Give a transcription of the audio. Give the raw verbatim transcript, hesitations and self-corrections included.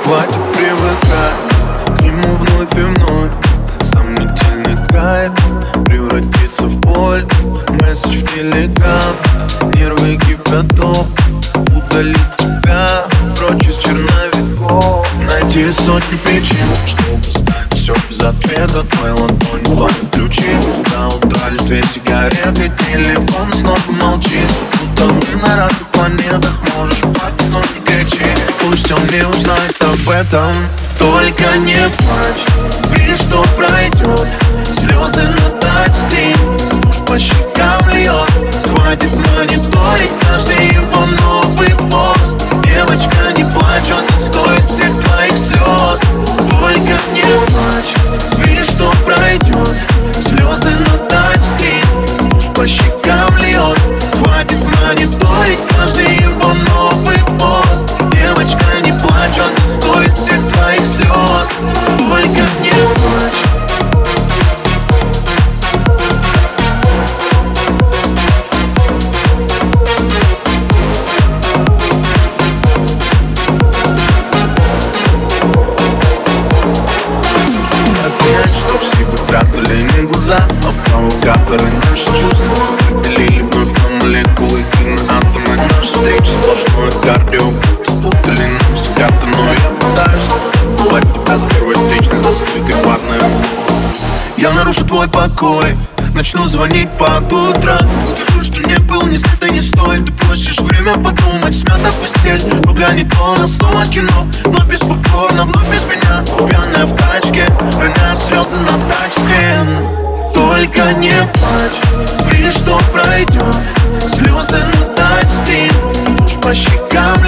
Хватит привыкать к нему вновь и вновь. Сомнительный кайф превратится в боль. Месседж в телеграм, нервы кипяток. Удалить тебя прочь из черновиков. Найти сотни причин, чтобы оставить все без ответа. Твоя ладонь пламя ключи. До утра лишь две сигареты. Телефон снова молчит, будто мы на разных планетах. Можешь плакать, но не кричи. Пусть он не узнает об этом. Только не плачь, верь, что пройдет. Слезы на тачскрин, уж по щекам льет. Хватит мониторить каждый его новый пост. Девочка, не плачь, он не стоит всех твоих слез. Только не плачь, верь, что пройдет. Слезы на тачскрин, уж по щекам льет. Хватит мониторить каждый его новый пост. Девочка, не плачь, он не стоит всех твоих слез. Только не плачь. Что все прятали не глаза, а провокаторы наши чувства разделили вновь на молекулы и на атомы. Наши встречи сплошное кардио, спутали нам все карты. Но я пытаюсь забывать тебя с первой встречной за стойкой парной. Я нарушу твой покой, начну звонить под утро. Скажу, что не был ни с этой, не стоит. Ты просишь время подумать, смята постель. Рука не то, снова кино, но без попкорна, вновь без меня. Пьяная в тачке, роняя слезы на тачскрин. Только не плачь, верь, что пройдет. Слезы на тачскрин, уж по щекам